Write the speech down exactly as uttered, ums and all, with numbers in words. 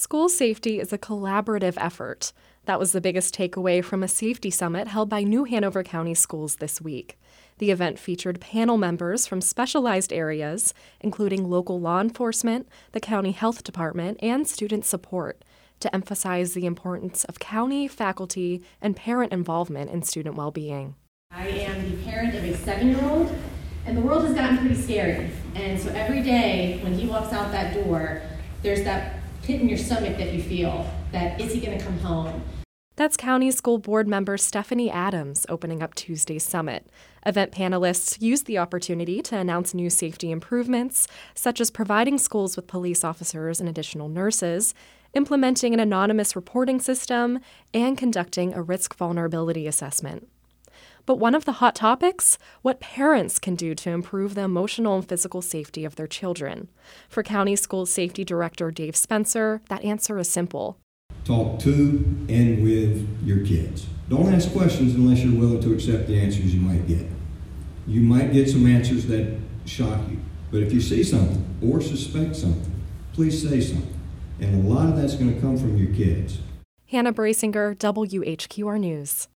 School safety is a collaborative effort. That was the biggest takeaway from a safety summit held by New Hanover County Schools this week. The event featured panel members from specialized areas, including local law enforcement, the county health department, and student support, to emphasize the importance of county, faculty, and parent involvement in student well-being. I am the parent of a seven-year-old, and the world has gotten pretty scary. And so every day when he walks out that door, there's that pit in your stomach that you feel, that is he going to come home? That's County School Board member Stephanie Adams opening up Tuesday's summit. Event panelists used the opportunity to announce new safety improvements, such as providing schools with police officers and additional nurses, implementing an anonymous reporting system, and conducting a risk vulnerability assessment. But one of the hot topics? What parents can do to improve the emotional and physical safety of their children. For County School Safety Director Dave Spencer, that answer is simple. Talk to and with your kids. Don't ask questions unless you're willing to accept the answers you might get. You might get some answers that shock you, but if you see something or suspect something, please say something. And a lot of that's going to come from your kids. Hannah Brasinger, W H Q R News.